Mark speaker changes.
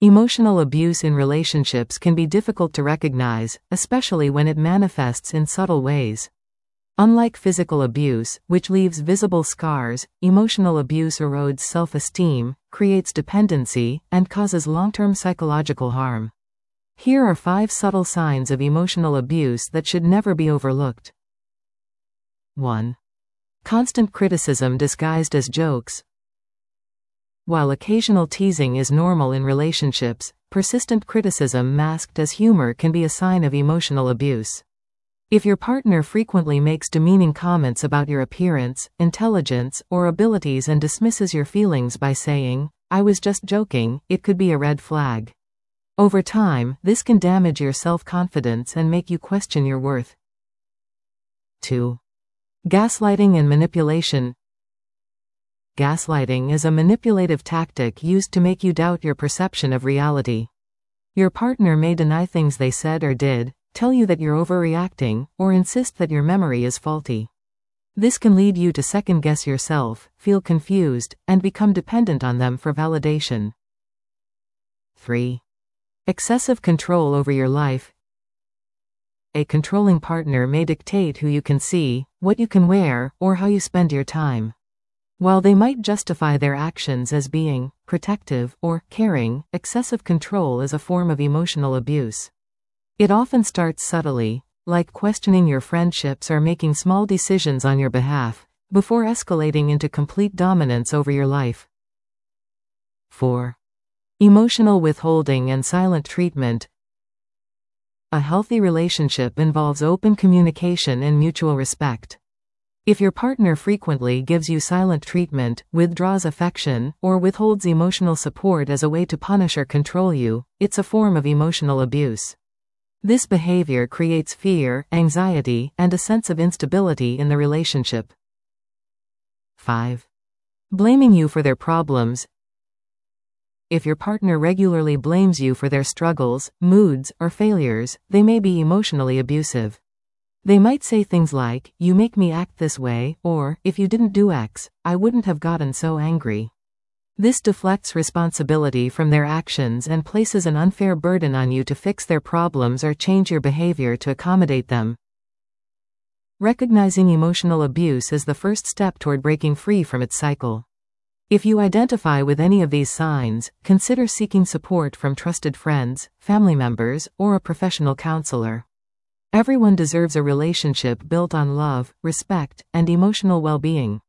Speaker 1: Emotional abuse in relationships can be difficult to recognize, especially when it manifests in subtle ways. Unlike physical abuse, which leaves visible scars, emotional abuse erodes self-esteem, creates dependency, and causes long-term psychological harm. Here are 5 subtle signs of emotional abuse that should never be overlooked. 1. Constant criticism disguised as jokes. While occasional teasing is normal in relationships, persistent criticism masked as humor can be a sign of emotional abuse. If your partner frequently makes demeaning comments about your appearance, intelligence, or abilities and dismisses your feelings by saying, "I was just joking," it could be a red flag. Over time, this can damage your self-confidence and make you question your worth. 2. Gaslighting and manipulation. Gaslighting is a manipulative tactic used to make you doubt your perception of reality. Your partner may deny things they said or did, tell you that you're overreacting, or insist that your memory is faulty. This can lead you to second-guess yourself, feel confused, and become dependent on them for validation. 3. Excessive control over your life. A controlling partner may dictate who you can see, what you can wear, or how you spend your time. While they might justify their actions as being protective or caring, excessive control is a form of emotional abuse. It often starts subtly, like questioning your friendships or making small decisions on your behalf, before escalating into complete dominance over your life. 4. Emotional withholding and silent treatment. A healthy relationship involves open communication and mutual respect. If your partner frequently gives you silent treatment, withdraws affection, or withholds emotional support as a way to punish or control you, it's a form of emotional abuse. This behavior creates fear, anxiety, and a sense of instability in the relationship. 5. Blaming you for their problems. If your partner regularly blames you for their struggles, moods, or failures, they may be emotionally abusive. They might say things like, "You make me act this way," or, "If you didn't do X, I wouldn't have gotten so angry." This deflects responsibility from their actions and places an unfair burden on you to fix their problems or change your behavior to accommodate them. Recognizing emotional abuse is the first step toward breaking free from its cycle. If you identify with any of these signs, consider seeking support from trusted friends, family members, or a professional counselor. Everyone deserves a relationship built on love, respect, and emotional well-being.